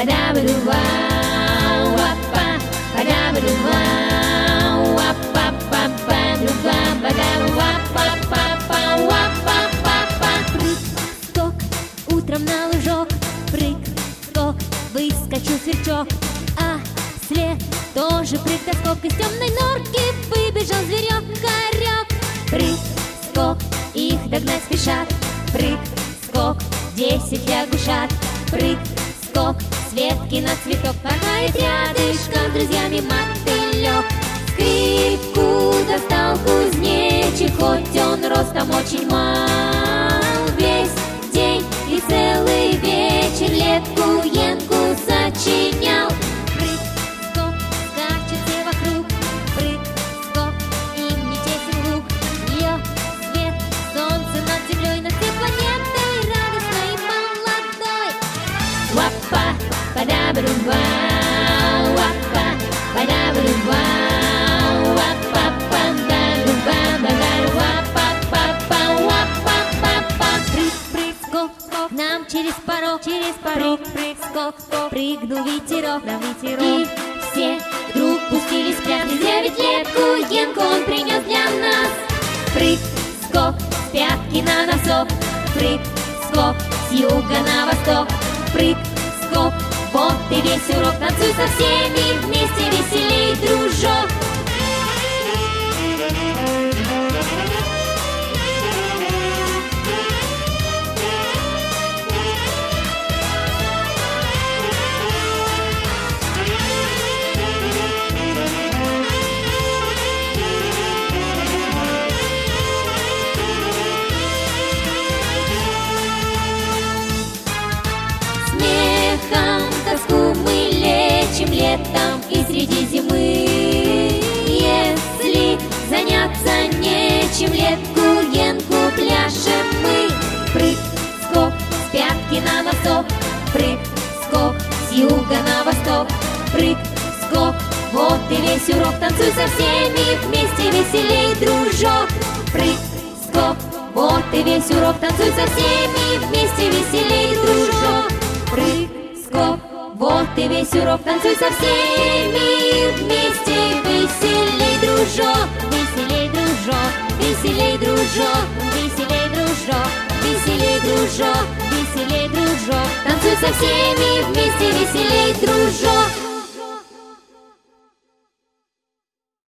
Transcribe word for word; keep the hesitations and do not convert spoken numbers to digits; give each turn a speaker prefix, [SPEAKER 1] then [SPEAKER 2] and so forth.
[SPEAKER 1] падабадува, уапа, падабадува, уапа-па-па, дува-бада, уапа-па-па, уапа-па-па. Прыг-скок, утром на лужок, прыг-скок, выскочил сверчок, а вслед тоже прыг-скок, из темной норки выбежал зверек, хорек. Прыг-скок, их догнать спешат, прыг-скок, десять лягушат. Прыг-скок, с ветки на цветок, порхает рядышком с друзьями мотылек. Скрипку достал кузнечик, хоть он ростом очень мал. Весь день и целый вечер летку-енку сочинял. Прыг-скок, скачет все вокруг, прыг-скок, им не тесен лук. Ее свет, солнце над землей, над всей планетой радостной и молодой. Уапа, падабадува, уапа, падабадува, уапа-па, да-дува-бада, уапа-па-па, уапа-па-па. Прыг-прыг-скок, к нам через порог, через порог, прыг-скок, прыгнул ветерок, на ветерок. И все вдруг пустились в пляс, не зря ведь летку-енку он принес для нас. Прыг-скок, с пятки на носок, прыг-скок, с юга на восток. Прыг-скок, вот и весь урок, танцуй со всеми вместе, веселей, дружок. Летом и среди зимы, если заняться нечем, летку-енку пляшем мы. Прыг-скок, с пятки на носок, прыг-скок, с юга на восток. Прыг-скок, вот и весь урок, танцуй со всеми вместе, веселей, дружок. Прыг-скок, вот и весь урок, танцуй со всеми вместе, веселей, дружок. Прыг-скок, вот и весь урок, танцуй со всеми вместе, веселей, дружок. Веселей, дружок, веселей, дружок, веселей, дружок, веселей, дружок, веселей, дружок. Танцуй со всеми вместе, веселей, дружок.